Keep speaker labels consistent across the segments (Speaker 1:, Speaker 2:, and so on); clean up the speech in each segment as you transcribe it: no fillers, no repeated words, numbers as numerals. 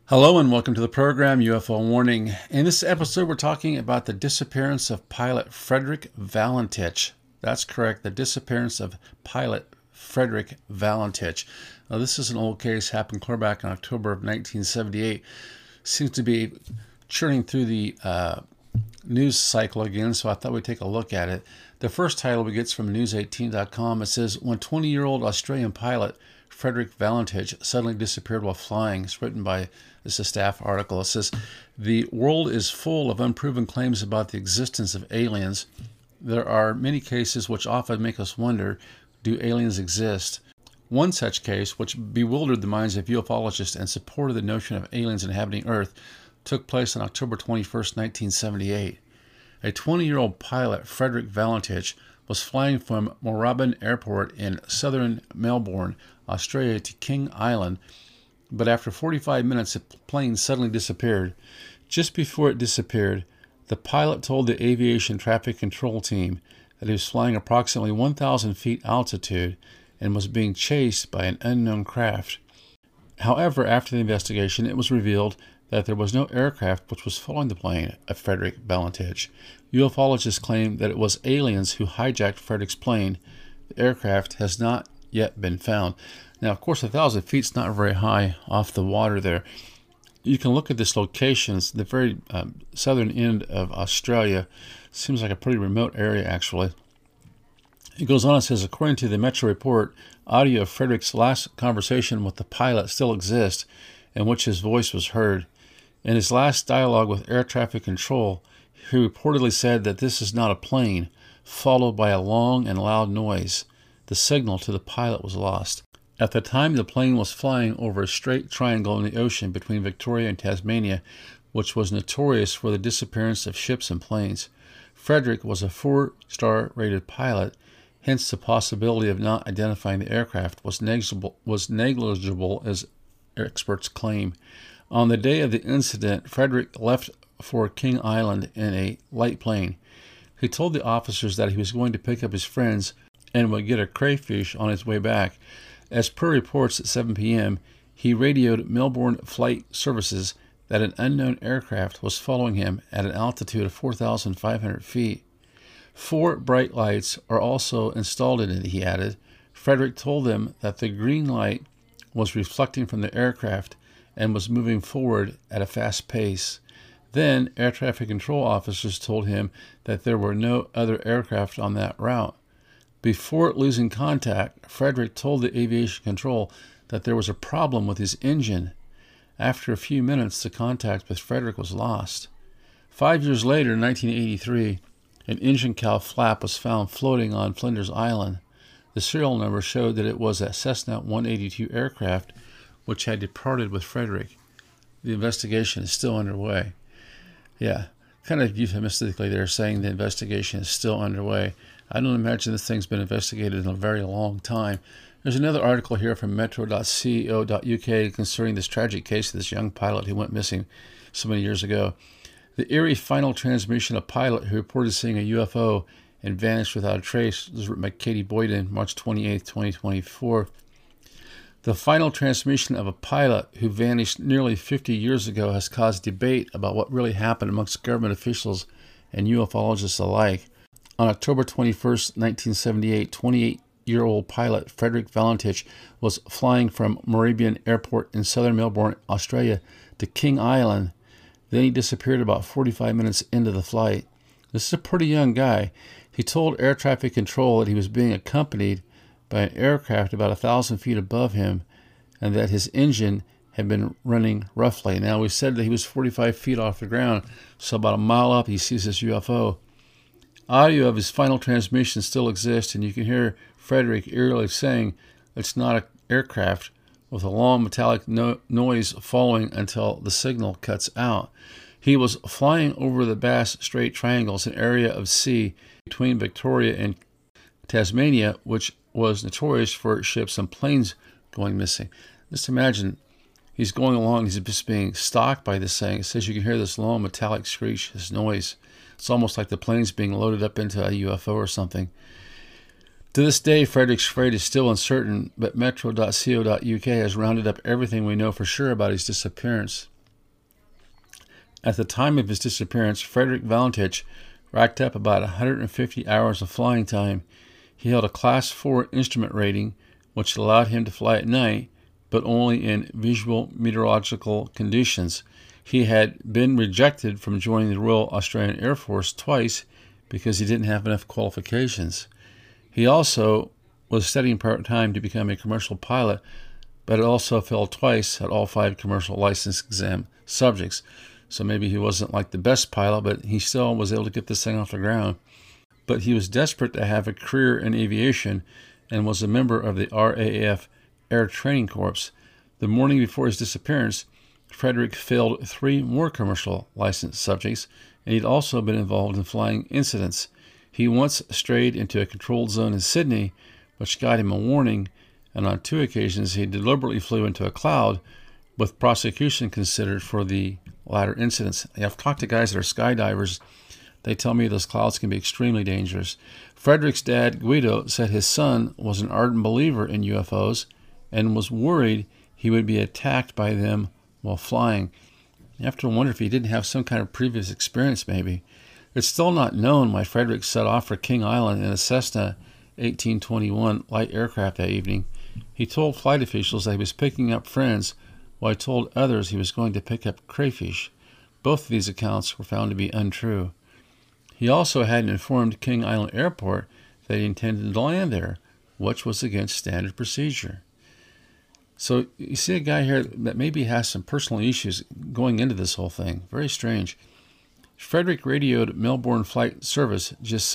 Speaker 1: Hello and welcome to the program UFO Warning. In this episode, we're talking about the disappearance of pilot Frederick Valentich. That's correct, the disappearance of pilot Frederick Valentich. Now, this is an old case, happened clear back in October of 1978. Seems to be churning through the news cycle again, so I thought we'd take a look at it. The first title we get is from news18.com. It says, when 20-year-old Australian pilot Frederick Valentich suddenly disappeared while flying. It's written by, this is a staff article. It says, the world is full of unproven claims about the existence of aliens. There are many cases which often make us wonder, do aliens exist? One such case, which bewildered the minds of ufologists and supported the notion of aliens inhabiting Earth, took place on October 21st, 1978. A 20-year-old pilot, Frederick Valentich, was flying from Moorabbin Airport in southern Melbourne, Australia to King Island, but after 45 minutes the plane suddenly disappeared. Just before it disappeared, the pilot told the aviation traffic control team that he was flying approximately 1,000 feet altitude and was being chased by an unknown craft. However, after the investigation, it was revealed that there was no aircraft which was following the plane of Frederick Valentich. Ufologists claim that it was aliens who hijacked Frederick's plane. The aircraft has not yet been found. Now, of course, 1,000 feet is not very high off the water there. You can look at this location. It's the very southern end of Australia. Seems like a pretty remote area, actually. It goes on and says, according to the Metro report, audio of Frederick's last conversation with the pilot still exists, in which his voice was heard. In his last dialogue with air traffic control, he reportedly said that this is not a plane, followed by a long and loud noise. The signal to the pilot was lost. At the time, the plane was flying over a straight triangle in the ocean between Victoria and Tasmania, which was notorious for the disappearance of ships and planes. Frederick was a 4-star rated pilot, hence the possibility of not identifying the aircraft was negligible as experts claim. On the day of the incident, Frederick left for King Island in a light plane. He told the officers that he was going to pick up his friends and would get a crayfish on his way back. As per reports at 7 p.m., he radioed Melbourne Flight Services that an unknown aircraft was following him at an altitude of 4,500 feet. 4 bright lights are also installed in it, he added. Frederick told them that the green light was reflecting from the aircraft and was moving forward at a fast pace. Then, air traffic control officers told him that there were no other aircraft on that route. Before losing contact, Frederick told the aviation control that there was a problem with his engine. After a few minutes, the contact with Frederick was lost. 5 years later, in 1983, an engine cowl flap was found floating on Flinders Island. The serial number showed that it was a Cessna 182 aircraft which had departed with Frederick. The investigation is still underway. Yeah, kind of euphemistically they're saying the investigation is still underway. I don't imagine this thing's been investigated in a very long time. There's another article here from metro.co.uk concerning this tragic case of this young pilot who went missing so many years ago. The eerie final transmission of a pilot who reported seeing a UFO and vanished without a trace. This was written by Katie Boyden, March 28, 2024. The final transmission of a pilot who vanished nearly 50 years ago has caused debate about what really happened amongst government officials and ufologists alike. On October 21, 1978, 28-year-old pilot Frederick Valentich was flying from Moorabbin Airport in southern Melbourne, Australia, to King Island. Then he disappeared about 45 minutes into the flight. This is a pretty young guy. He told air traffic control that he was being accompanied by an aircraft about 1,000 feet above him and that his engine had been running roughly. Now, we said that he was 45 feet off the ground, so about a mile up he sees this UFO. Audio of his final transmission still exists, and you can hear Frederick eerily saying it's not an aircraft, with a long metallic noise following until the signal cuts out. He was flying over the Bass Strait Triangles, an area of sea between Victoria and Tasmania, which was notorious for ships and planes going missing. Just imagine he's going along, he's just being stalked by this thing. It says you can hear this long metallic screech, this noise. It's almost like the plane's being loaded up into a UFO or something. To this day, Frederick's fate is still uncertain, but metro.co.uk has rounded up everything we know for sure about his disappearance. At the time of his disappearance, Frederick Valentich racked up about 150 hours of flying time. He held a Class 4 instrument rating, which allowed him to fly at night, but only in visual meteorological conditions. He had been rejected from joining the Royal Australian Air Force twice because he didn't have enough qualifications. He also was studying part-time to become a commercial pilot, but it also failed twice at all 5 commercial license exam subjects. So maybe he wasn't like the best pilot, but he still was able to get this thing off the ground. But he was desperate to have a career in aviation and was a member of the RAF Air Training Corps. The morning before his disappearance, Frederick failed 3 more commercial license subjects, and he'd also been involved in flying incidents. He once strayed into a controlled zone in Sydney, which got him a warning, and on 2 occasions he deliberately flew into a cloud, with prosecution considered for the latter incidents. I've talked to guys that are skydivers. They tell me those clouds can be extremely dangerous. Frederick's dad, Guido, said his son was an ardent believer in UFOs and was worried he would be attacked by them while flying. You have to wonder if he didn't have some kind of previous experience, maybe. It's still not known why Frederick set off for King Island in a Cessna 1821 light aircraft that evening. He told flight officials that he was picking up friends, while he told others he was going to pick up crayfish. Both of these accounts were found to be untrue. He also had informed King Island Airport that he intended to land there, which was against standard procedure. So you see a guy here that maybe has some personal issues going into this whole thing. Very strange. Frederick radioed Melbourne Flight Service just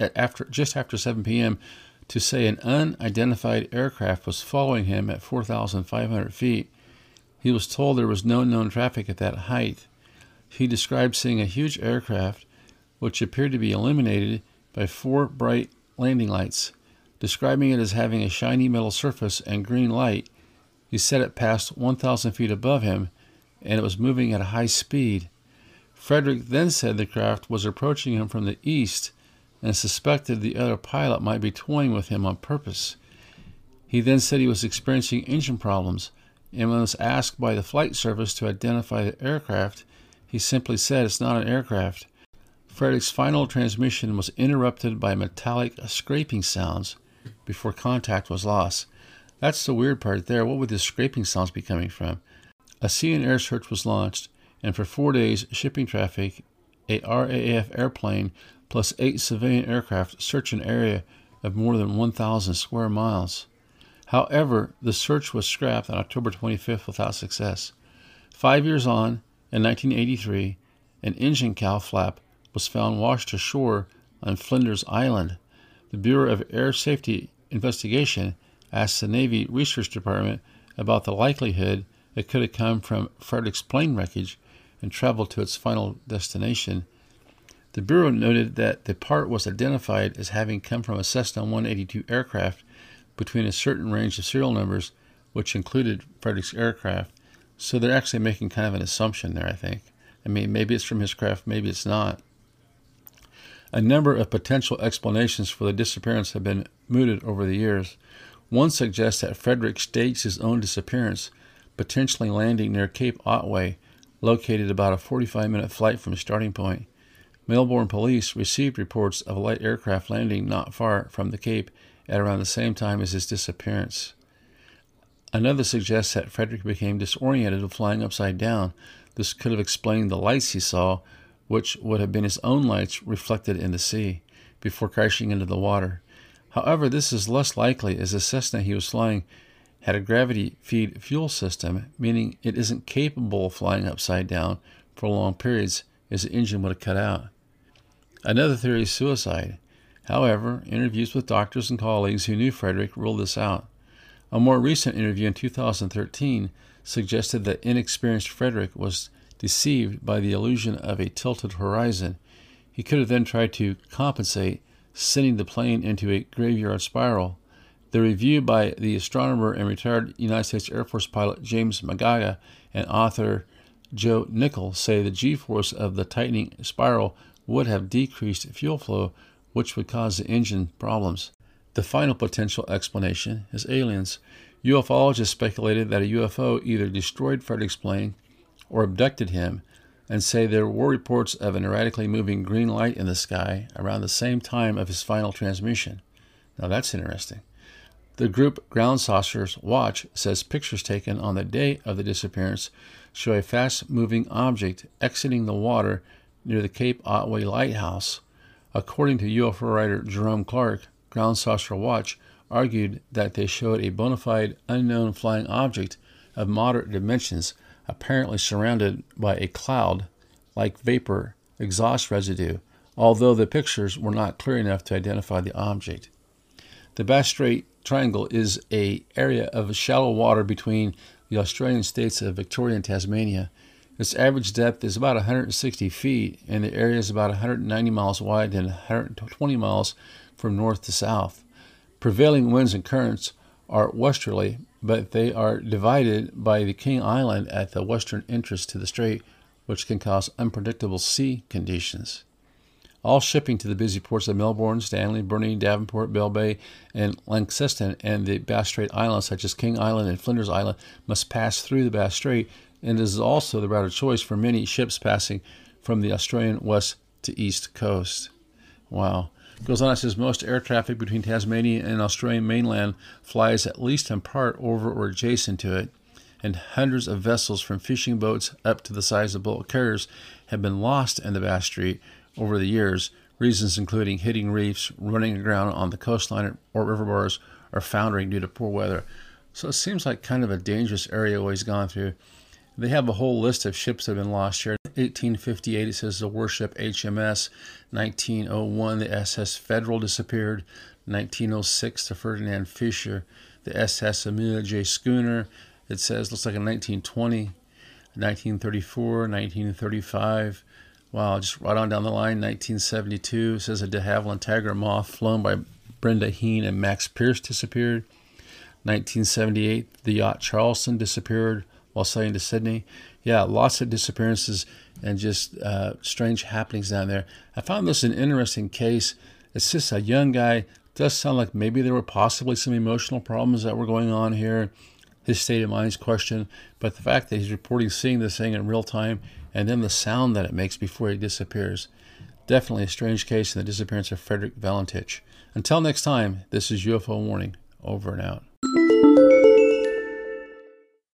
Speaker 1: after 7 p.m. to say an unidentified aircraft was following him at 4,500 feet. He was told there was no known traffic at that height. He described seeing a huge aircraft, which appeared to be illuminated by 4 bright landing lights. Describing it as having a shiny metal surface and green light, he said it passed 1,000 feet above him, and it was moving at a high speed. Frederick then said the craft was approaching him from the east and suspected the other pilot might be toying with him on purpose. He then said he was experiencing engine problems, and when was asked by the flight service to identify the aircraft, he simply said it's not an aircraft. Frederick's final transmission was interrupted by metallic scraping sounds before contact was lost. That's the weird part there. What would the scraping sounds be coming from? A sea and air search was launched, and for 4 days, shipping traffic, a RAF airplane, plus 8 civilian aircraft searched an area of more than 1,000 square miles. However, the search was scrapped on October 25th without success. 5 years on, in 1983, an engine cowl flap was found washed ashore on Flinders Island. The Bureau of Air Safety Investigation asked the Navy Research Department about the likelihood it could have come from Frederick's plane wreckage and traveled to its final destination. The Bureau noted that the part was identified as having come from a Cessna 182 aircraft between a certain range of serial numbers, which included Frederick's aircraft. So they're actually making kind of an assumption there, I think. I mean, maybe it's from his craft, maybe it's not. A number of potential explanations for the disappearance have been mooted over the years. One suggests that Frederick staged his own disappearance, potentially landing near Cape Otway, located about a 45-minute flight from his starting point. Melbourne police received reports of a light aircraft landing not far from the Cape at around the same time as his disappearance. Another suggests that Frederick became disoriented while flying upside down. This could have explained the lights he saw, which would have been his own lights reflected in the sea, before crashing into the water. However, this is less likely as the Cessna he was flying had a gravity-feed fuel system, meaning it isn't capable of flying upside down for long periods, as the engine would have cut out. Another theory is suicide. However, interviews with doctors and colleagues who knew Frederick ruled this out. A more recent interview in 2013 suggested that inexperienced Frederick was deceived by the illusion of a tilted horizon. He could have then tried to compensate, sending the plane into a graveyard spiral. The review by the astronomer and retired United States Air Force pilot James Magaga and author Joe Nickell say the G-force of the tightening spiral would have decreased fuel flow, which would cause the engine problems. The final potential explanation is aliens. UFOlogists speculated that a UFO either destroyed Frederick's plane or abducted him. and say there were reports of an erratically moving green light in the sky around the same time of his final transmission. Now that's interesting. The group Ground Saucers Watch says pictures taken on the day of the disappearance show a fast-moving object exiting the water near the Cape Otway Lighthouse. According to UFO writer Jerome Clark, Ground Saucer Watch argued that they showed a bona fide unknown flying object of moderate dimensions, apparently surrounded by a cloud-like vapor exhaust residue, although the pictures were not clear enough to identify the object. The Bass Strait Triangle is an area of shallow water between the Australian states of Victoria and Tasmania. Its average depth is about 160 feet, and the area is about 190 miles wide and 120 miles from north to south. Prevailing winds and currents are westerly, but they are divided by the King Island at the western entrance to the strait, which can cause unpredictable sea conditions. All shipping to the busy ports of Melbourne, Stanley, Burnie, Davenport, Bell Bay, and Launceston, and the Bass Strait Islands, such as King Island and Flinders Island, must pass through the Bass Strait, and is also the route of choice for many ships passing from the Australian west to east coast. Wow. Goes on, it says most air traffic between Tasmania and Australian mainland flies at least in part over or adjacent to it, and hundreds of vessels from fishing boats up to the size of bulk carriers have been lost in the Bass Strait over the years, reasons including hitting reefs, running aground on the coastline or river bars, or foundering due to poor weather. So it seems like kind of a dangerous area always gone through. They have a whole list of ships that have been lost here. 1858, it says the warship HMS. 1901, the SS Federal disappeared. 1906, the Ferdinand Fisher. The SS Amelia J. Schooner. It says, looks like in 1920. 1934, 1935. Wow, just right on down the line. 1972, it says a de Havilland Tiger Moth flown by Brenda Heen and Max Pierce disappeared. 1978, the yacht Charleston disappeared while sailing to Sydney. Yeah, lots of disappearances and just strange happenings down there. I found this an interesting case. It's just a young guy. It does sound like maybe there were possibly some emotional problems that were going on here. His state of mind is questioned, but the fact that he's reporting seeing this thing in real time and then the sound that it makes before he disappears. Definitely a strange case in the disappearance of Frederick Valentich. Until next time, this is UFO Warning, over and out.